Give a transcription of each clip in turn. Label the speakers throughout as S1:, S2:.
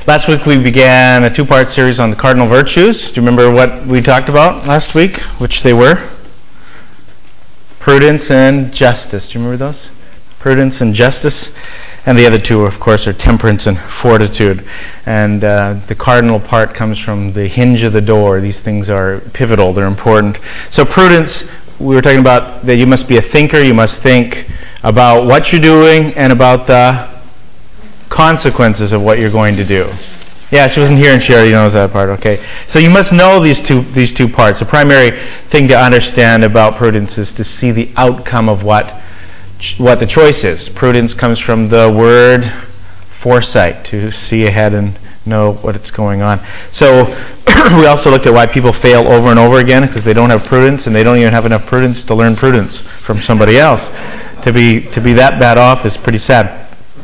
S1: Last week we began a two-part series on the cardinal virtues. Do you remember what we talked about last week? Which they were? Prudence and justice. Do you remember those? Prudence and justice. And the other two, of course, are temperance and fortitude. And the cardinal part comes from the hinge of the door. These things are pivotal. They're important. So prudence, we were talking about that you must be a thinker. You must think about what you're doing and about the consequences of what you're going to do. Yeah, she wasn't here and she already knows that part. Okay, so you must know these two parts. The primary thing to understand about prudence is to see the outcome of what the choice is. Prudence comes from the word foresight, to see ahead and know what's going on. So we also looked at why people fail over and over again, because they don't have prudence, and they don't even have enough prudence to learn prudence from somebody else. To be that bad off is pretty sad.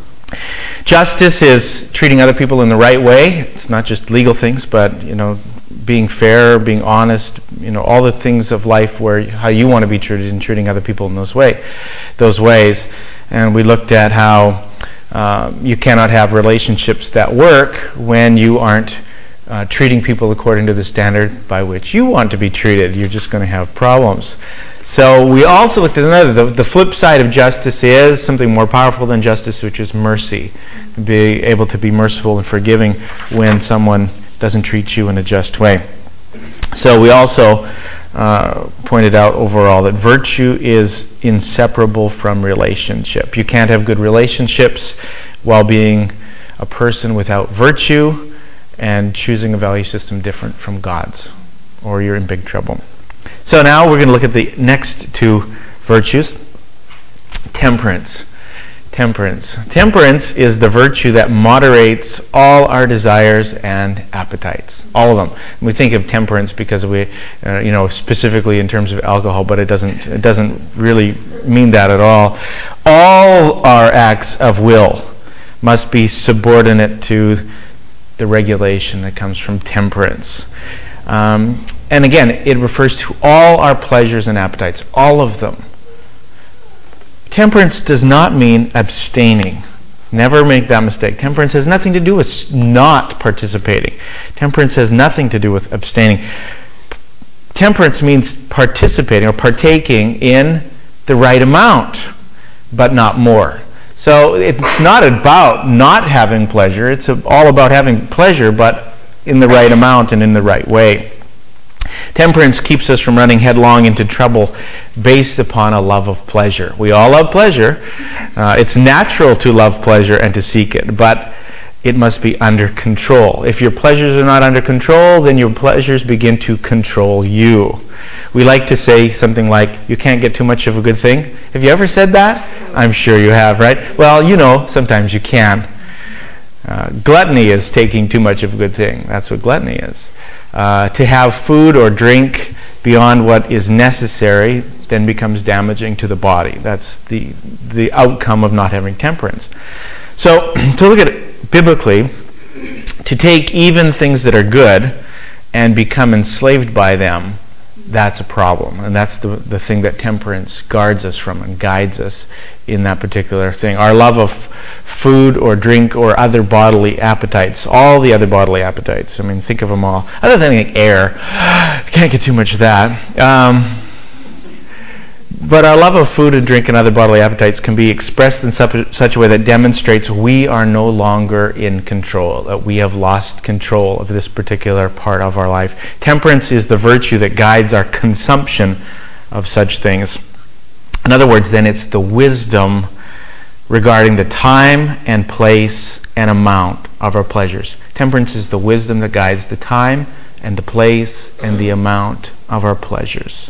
S1: Justice is treating other people in the right way. It's not just legal things, but being fair, being honest, all the things of life where how you want to be treated and treating other people in those ways. And we looked at how you cannot have relationships that work when you aren't treating people according to the standard by which you want to be treated. You're just going to have problems. So we also looked at another. The flip side of justice is something more powerful than justice, which is mercy. Be able to be merciful and forgiving when someone doesn't treat you in a just way. So we also pointed out overall that virtue is inseparable from relationship. You can't have good relationships while being a person without virtue and choosing a value system different from God's, or you're in big trouble. So now we're going to look at the next two virtues. Temperance. Temperance is the virtue that moderates all our desires and appetites. All of them. We think of temperance because we, specifically in terms of alcohol, but it doesn't really mean that at all. All our acts of will must be subordinate to the regulation that comes from temperance. And again, it refers to all our pleasures and appetites, all of them. Temperance does not mean abstaining. Never make that mistake. Temperance has nothing to do with not participating. Temperance has nothing to do with abstaining. Temperance means participating or partaking in the right amount, but not more. So it's not about not having pleasure. It's all about having pleasure, but in the right amount and in the right way. Temperance keeps us from running headlong into trouble based upon a love of pleasure. We all love pleasure. It's natural to love pleasure and to seek it, but it must be under control. If your pleasures are not under control, then your pleasures begin to control you. We like to say something like, you can't get too much of a good thing. Have you ever said that? I'm sure you have, right? Well, sometimes you can. Gluttony is taking too much of a good thing. That's what gluttony is. To have food or drink beyond what is necessary then becomes damaging to the body. That's the outcome of not having temperance. So, to look at it biblically, to take even things that are good and become enslaved by them, that's a problem. And that's the thing that temperance guards us from and guides us in that particular thing. Our love of food or drink or other bodily appetites, all the other bodily appetites. I mean, think of them all. Other than like air, can't get too much of that. But our love of food and drink and other bodily appetites can be expressed in such a way that demonstrates we are no longer in control, that we have lost control of this particular part of our life. Temperance is the virtue that guides our consumption of such things. In other words, then, it's the wisdom regarding the time and place and amount of our pleasures. Temperance is the wisdom that guides the time and the place and the amount of our pleasures.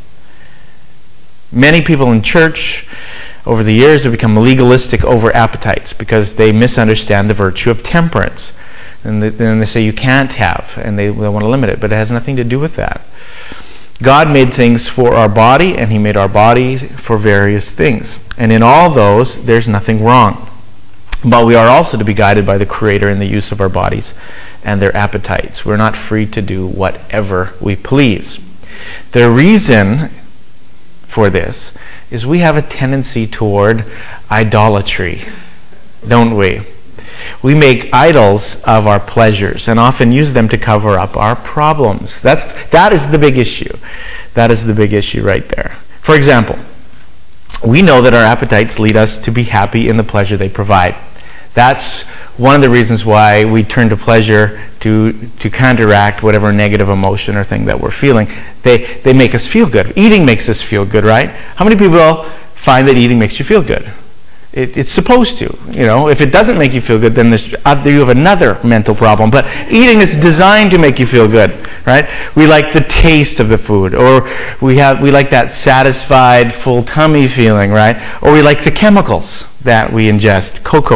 S1: Many people in church over the years have become legalistic over appetites because they misunderstand the virtue of temperance. And then they say you can't have, and they want to limit it, but it has nothing to do with that. God made things for our body, and He made our bodies for various things. And in all those, there's nothing wrong. But we are also to be guided by the Creator in the use of our bodies and their appetites. We're not free to do whatever we please. The reason for this is we have a tendency toward idolatry, don't we? We make idols of our pleasures and often use them to cover up our problems. That is the big issue. That is the big issue right there. For example, we know that our appetites lead us to be happy in the pleasure they provide. That's one of the reasons why we turn to pleasure to counteract whatever negative emotion or thing that we're feeling. They make us feel good. Eating makes us feel good, right? How many people find that eating makes you feel good? It's supposed to. If it doesn't make you feel good, then you have another mental problem. But eating is designed to make you feel good, right? We like the taste of the food, or we like that satisfied, full tummy feeling, right? Or we like the chemicals that we ingest, cocoa,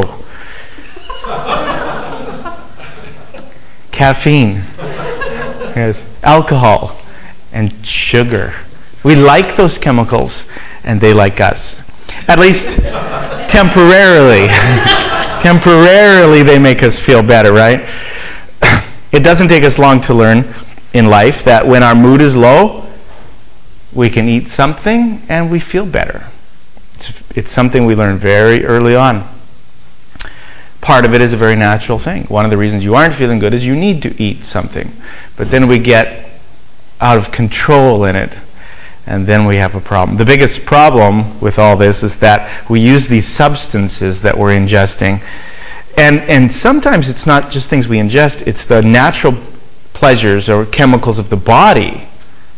S1: caffeine, yes, alcohol, and sugar. We like those chemicals, and they like us. At least temporarily. Temporarily they make us feel better, right? It doesn't take us long to learn in life that when our mood is low, we can eat something and we feel better. It's something we learn very early on. Part of it is a very natural thing. One of the reasons you aren't feeling good is you need to eat something. But then we get out of control in it, and then we have a problem. The biggest problem with all this is that we use these substances that we're ingesting, and sometimes it's not just things we ingest, it's the natural pleasures or chemicals of the body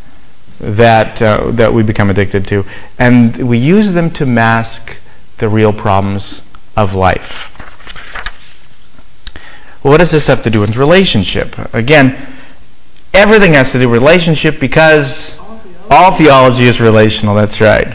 S1: that we become addicted to, and we use them to mask the real problems of life. Well, what does this have to do with relationship? Again, everything has to do with relationship because all theology is relational, that's right.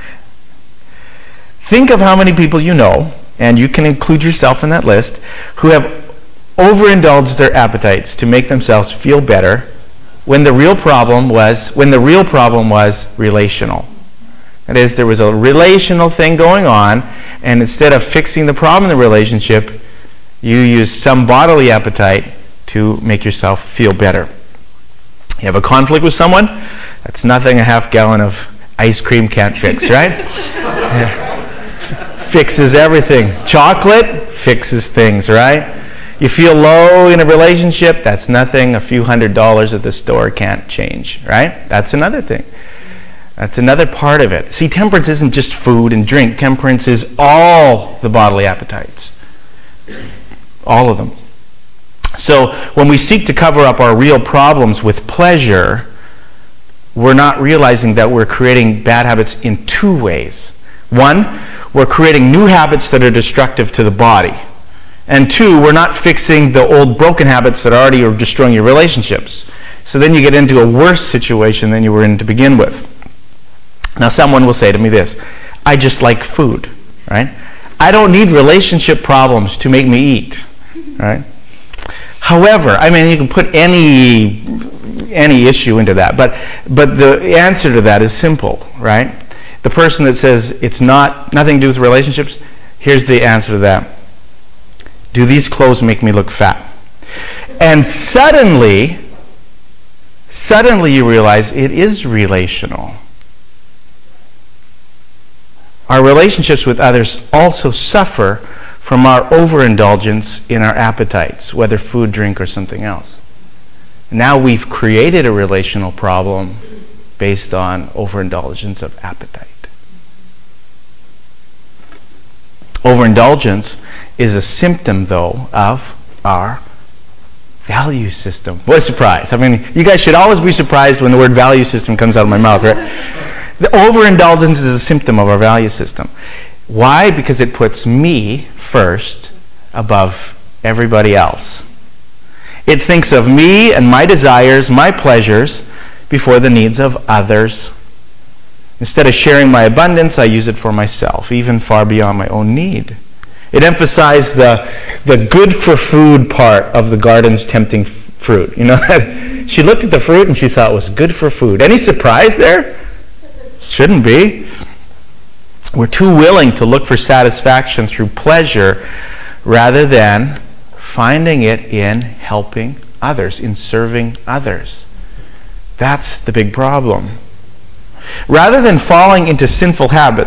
S1: Think of how many people you know, and you can include yourself in that list, who have overindulged their appetites to make themselves feel better when the real problem was relational. That is, there was a relational thing going on, and instead of fixing the problem in the relationship, you used some bodily appetite to make yourself feel better. You have a conflict with someone? That's nothing a half gallon of ice cream can't fix, right? Yeah. Fixes everything. Chocolate fixes things, right? You feel low in a relationship? That's nothing a few $100s at the store can't change, right? That's another thing. That's another part of it. See, temperance isn't just food and drink. Temperance is all the bodily appetites. All of them. So when we seek to cover up our real problems with pleasure, we're not realizing that we're creating bad habits in two ways. One, we're creating new habits that are destructive to the body. And two, we're not fixing the old broken habits that already are destroying your relationships. So then you get into a worse situation than you were in to begin with. Now someone will say to me this, I just like food, right? I don't need relationship problems to make me eat, right? However, you can put any issue into that, but the answer to that is simple, right? The person that says it's nothing to do with relationships, here's the answer to that. Do these clothes make me look fat? And suddenly you realize it is relational. Our relationships with others also suffer from our overindulgence in our appetites, whether food, drink, or something else. Now we've created a relational problem based on overindulgence of appetite. Overindulgence is a symptom, though, of our value system. What a surprise. You guys should always be surprised when the word value system comes out of my mouth, right? The overindulgence is a symptom of our value system. Why? Because it puts me first above everybody else. It thinks of me and my desires, my pleasures, before the needs of others. Instead of sharing my abundance, I use it for myself, even far beyond my own need. It emphasized the good for food part of the garden's tempting fruit. She looked at the fruit and she thought it was good for food. Any surprise there? Shouldn't be. We're too willing to look for satisfaction through pleasure rather than finding it in helping others, in serving others. That's the big problem. Rather than falling into sinful habits,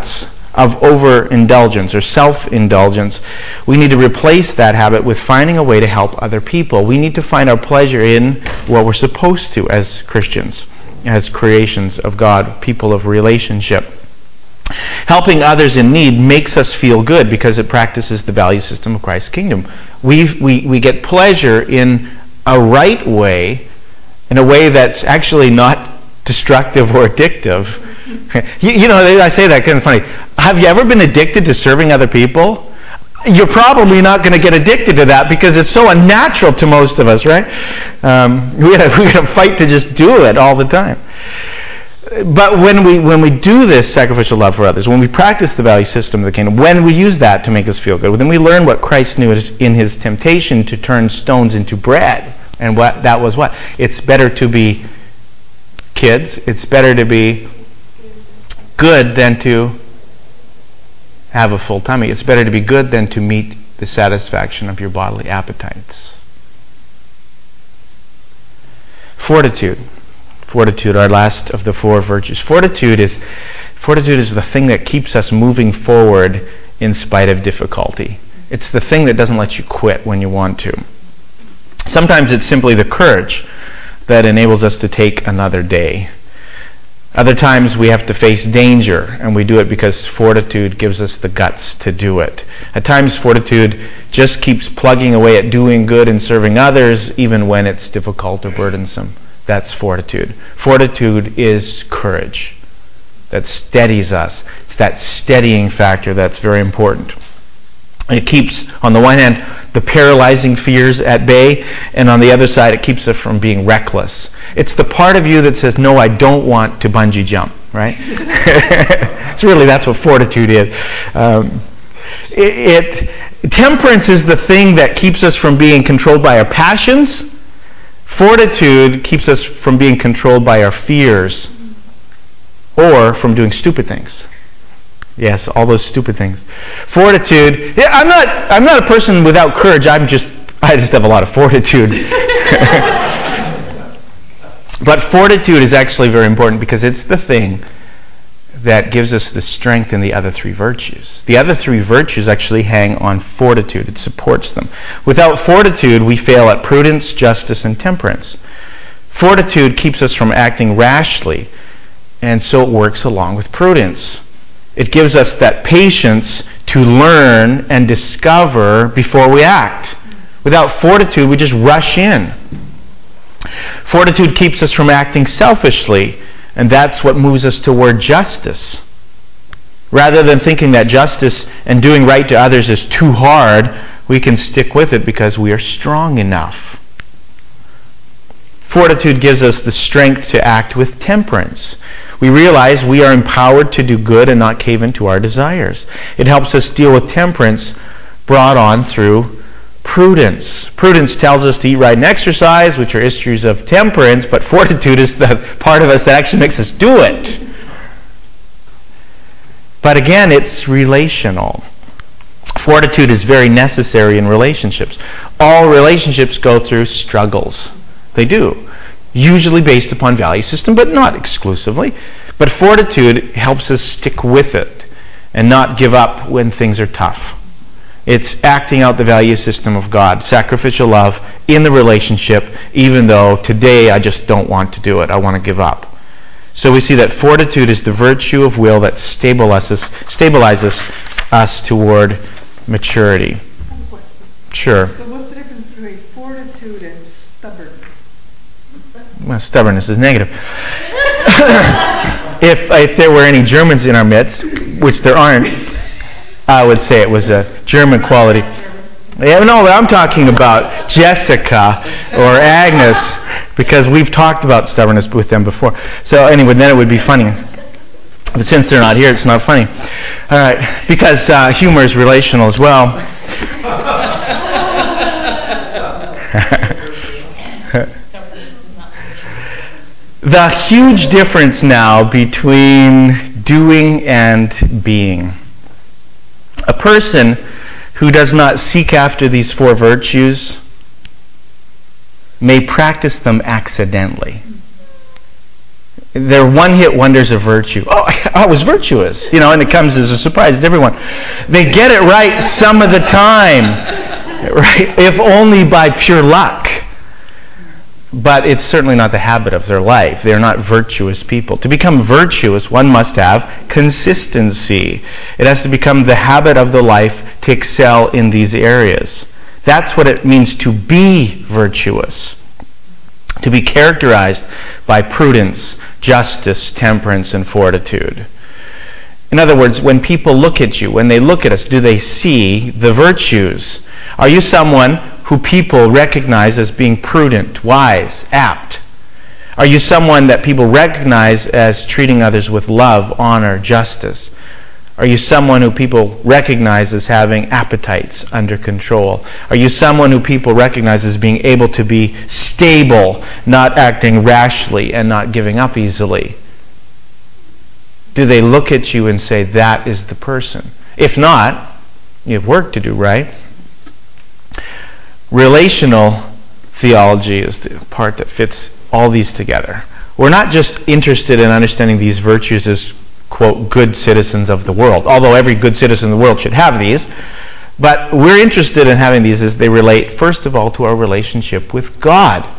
S1: of overindulgence or self-indulgence. We need to replace that habit with finding a way to help other people. We need to find our pleasure in what we're supposed to as Christians, as creations of God, people of relationship. Helping others in need makes us feel good because it practices the value system of Christ's kingdom. We get pleasure in a right way, in a way that's actually not destructive or addictive. You know, I say that kind of funny. Have you ever been addicted to serving other people? You're probably not going to get addicted to that because it's so unnatural to most of us, right? We got to fight to just do it all the time. But when we do this sacrificial love for others, when we practice the value system of the kingdom, when we use that to make us feel good, then we learn what Christ knew in his temptation to turn stones into bread. And that was what? It's better to be kids. It's better to be good than to have a full tummy. It's better to be good than to meet the satisfaction of your bodily appetites. Fortitude. Fortitude, our last of the four virtues. Fortitude is the thing that keeps us moving forward in spite of difficulty. It's the thing that doesn't let you quit when you want to. Sometimes it's simply the courage that enables us to take another day. Other times we have to face danger, and we do it because fortitude gives us the guts to do it. At times fortitude just keeps plugging away at doing good and serving others, even when it's difficult or burdensome. That's fortitude. Fortitude is courage that steadies us. It's that steadying factor that's very important. It keeps, on the one hand, the paralyzing fears at bay, and on the other side, it keeps us from being reckless. It's the part of you that says, no, I don't want to bungee jump, right? That's what fortitude is. Temperance is the thing that keeps us from being controlled by our passions. Fortitude keeps us from being controlled by our fears or from doing stupid things. Yes, all those stupid things. Fortitude. Yeah, I'm not a person without courage. I just have a lot of fortitude. But fortitude is actually very important because it's the thing that gives us the strength in the other three virtues. The other three virtues actually hang on fortitude. It supports them. Without fortitude, we fail at prudence, justice, and temperance. Fortitude keeps us from acting rashly, and so it works along with prudence. It gives us that patience to learn and discover before we act. Without fortitude, we just rush in. Fortitude keeps us from acting selfishly, and that's what moves us toward justice. Rather than thinking that justice and doing right to others is too hard, we can stick with it because we are strong enough. Fortitude gives us the strength to act with temperance. We realize we are empowered to do good and not cave into our desires. It helps us deal with temperance brought on through prudence. Prudence tells us to eat right and exercise, which are issues of temperance, but fortitude is the part of us that actually makes us do it. But again, it's relational. Fortitude is very necessary in relationships. All relationships go through struggles. They do. Usually based upon value system, but not exclusively. But fortitude helps us stick with it and not give up when things are tough. It's acting out the value system of God, sacrificial love in the relationship, even though today I just don't want to do it. I want to give up. So we see that fortitude is the virtue of will that stabilizes us toward maturity. Sure.
S2: So what's the difference between fortitude and stubbornness?
S1: Well, stubbornness is negative. If there were any Germans in our midst, which there aren't, I would say it was a German quality. Yeah, no, I'm talking about Jessica or Agnes, because we've talked about stubbornness with them before. So anyway, then it would be funny. But since they're not here, it's not funny. All right, because humor is relational as well. The huge difference now between doing and being. A person who does not seek after these four virtues may practice them accidentally. They're one-hit wonders of virtue. Oh, I was virtuous, and it comes as a surprise to everyone. They get it right some of the time, right? If only by pure luck. But it's certainly not the habit of their life. They're not virtuous people. To become virtuous, one must have consistency. It has to become the habit of the life to excel in these areas. That's what it means to be virtuous. To be characterized by prudence, justice, temperance, and fortitude. In other words, when people look at you, when they look at us, do they see the virtues? Are you someone who people recognize as being prudent, wise, apt? Are you someone that people recognize as treating others with love, honor, justice? Are you someone who people recognize as having appetites under control? Are you someone who people recognize as being able to be stable, not acting rashly, and not giving up easily? Do they look at you and say, that is the person? If not, you have work to do, right? Relational theology is the part that fits all these together. We're not just interested in understanding these virtues as, quote, good citizens of the world, although every good citizen in the world should have these, but we're interested in having these as they relate, first of all, to our relationship with God.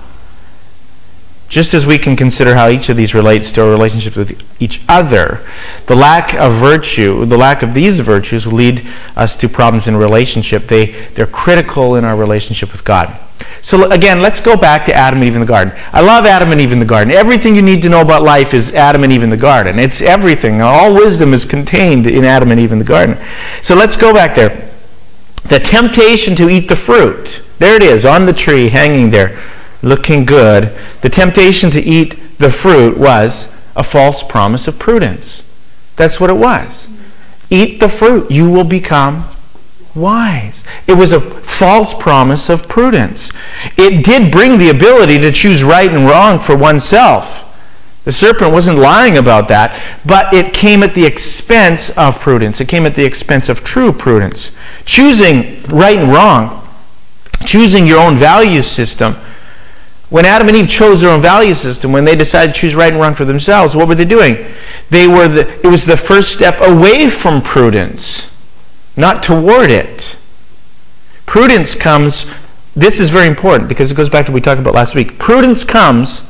S1: Just as we can consider how each of these relates to our relationship with each other, the lack of virtue, the lack of these virtues will lead us to problems in relationship. They're critical in our relationship with God. So again, let's go back to Adam and Eve in the garden. I love Adam and Eve in the garden. Everything you need to know about life is Adam and Eve in the garden. It's everything. All wisdom is contained in Adam and Eve in the garden. So let's go back there. The temptation to eat the fruit. There it is, on the tree, hanging there, looking good. The temptation to eat the fruit was a false promise of prudence. That's what it was. Eat the fruit, you will become wise. It was a false promise of prudence. It did bring the ability to choose right and wrong for oneself. The serpent wasn't lying about that, but it came at the expense of prudence. It came at the expense of true prudence. Choosing right and wrong, choosing your own value system. When Adam and Eve chose their own value system, when they decided to choose right and wrong for themselves, what were they doing? It was the first step away from prudence, not toward it. Prudence comes, this is very important because it goes back to what we talked about last week. Prudence comes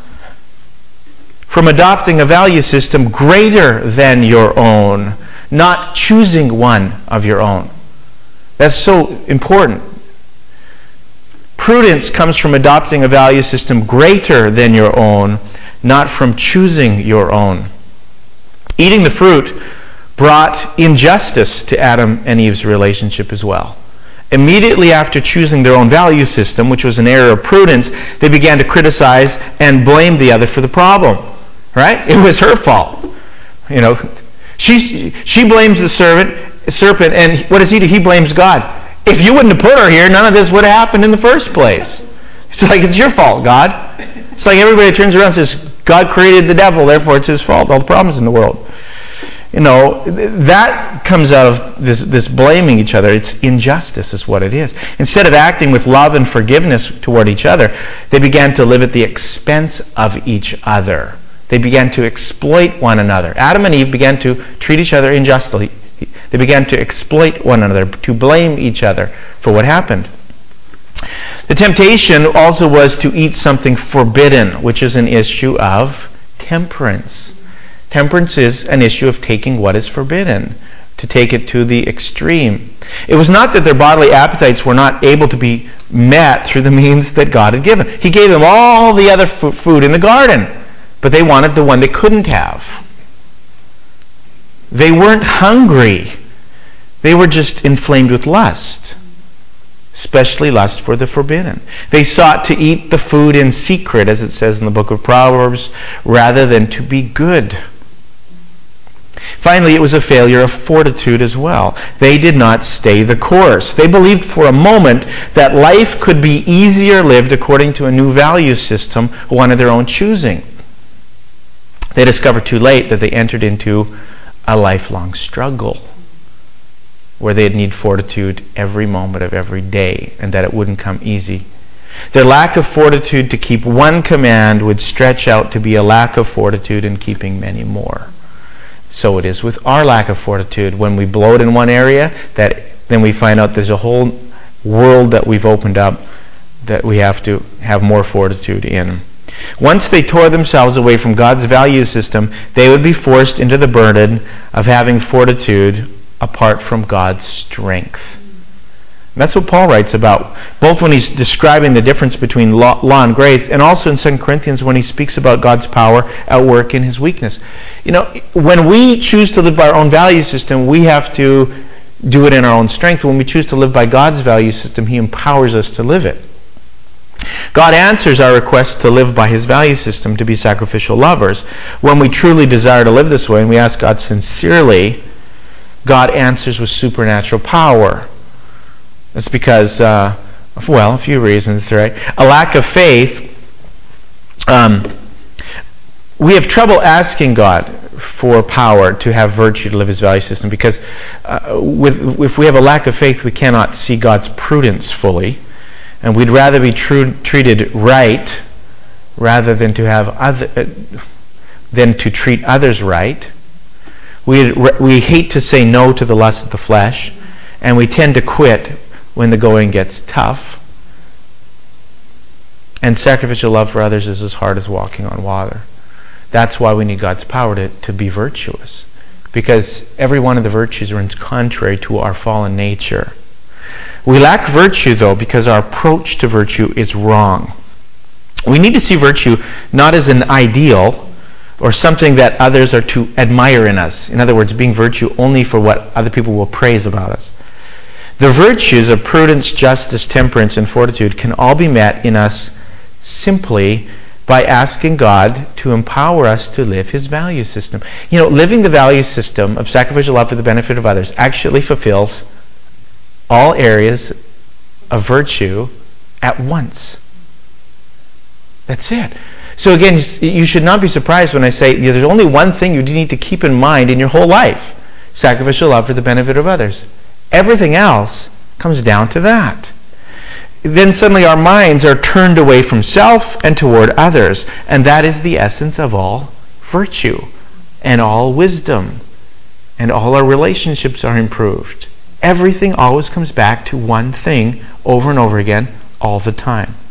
S1: from adopting a value system greater than your own, not choosing one of your own. That's so important. Prudence comes from adopting a value system greater than your own, not from choosing your own. Eating the fruit brought injustice to Adam and Eve's relationship as well. Immediately after choosing their own value system, which was an error of prudence, they began to criticize and blame the other for the problem. Right? It was her fault. She blames the serpent, and what does he do? He blames God. If you wouldn't have put her here, none of this would have happened in the first place. It's like, it's your fault, God. It's like everybody turns around and says, God created the devil, therefore it's his fault, all the problems in the world. That comes out of this blaming each other. It's injustice is what it is. Instead of acting with love and forgiveness toward each other, they began to live at the expense of each other. They began to exploit one another. Adam and Eve began to treat each other unjustly. They began to exploit one another, to blame each other for what happened. The temptation also was to eat something forbidden, which is an issue of temperance. Temperance is an issue of taking what is forbidden, to take it to the extreme. It was not that their bodily appetites were not able to be met through the means that God had given. He gave them all the other food in the garden, but they wanted the one they couldn't have. They weren't hungry. They were just inflamed with lust, especially lust for the forbidden. They sought to eat the food in secret, as it says in the book of Proverbs, rather than to be good. Finally, it was a failure of fortitude as well. They did not stay the course. They believed for a moment that life could be easier lived according to a new value system, one of their own choosing. They discovered too late that they entered into a lifelong struggle where they'd need fortitude every moment of every day, and that it wouldn't come easy. Their lack of fortitude to keep one command would stretch out to be a lack of fortitude in keeping many more. So it is with our lack of fortitude. When we blow it in one area, then we find out there's a whole world that we've opened up that we have to have more fortitude in. Once they tore themselves away from God's value system, they would be forced into the burden of having fortitude apart from God's strength. That's what Paul writes about, both when he's describing the difference between law and grace, and also in 2 Corinthians when he speaks about God's power at work in his weakness. When we choose to live by our own value system, we have to do it in our own strength. When we choose to live by God's value system, He empowers us to live it. God answers our request to live by His value system, to be sacrificial lovers. When we truly desire to live this way, and we ask God sincerely, God answers with supernatural power. That's because, a few reasons, right? A lack of faith. We have trouble asking God for power to have virtue to live His value system, because if we have a lack of faith, we cannot see God's prudence fully, and we'd rather be treated right rather than to treat others right. We hate to say no to the lust of the flesh, and we tend to quit when the going gets tough. And sacrificial love for others is as hard as walking on water. That's why we need God's power to be virtuous, because every one of the virtues runs contrary to our fallen nature. We lack virtue, though, because our approach to virtue is wrong. We need to see virtue not as an ideal or something that others are to admire in us. In other words, being virtue only for what other people will praise about us. The virtues of prudence, justice, temperance, and fortitude can all be met in us simply by asking God to empower us to live His value system. Living the value system of sacrificial love for the benefit of others actually fulfills all areas of virtue at once. That's it. So again, you should not be surprised when I say there's only one thing you need to keep in mind in your whole life: sacrificial love for the benefit of others. Everything else comes down to that. Then suddenly our minds are turned away from self and toward others. And that is the essence of all virtue and all wisdom. And all our relationships are improved. Everything always comes back to one thing over and over again all the time.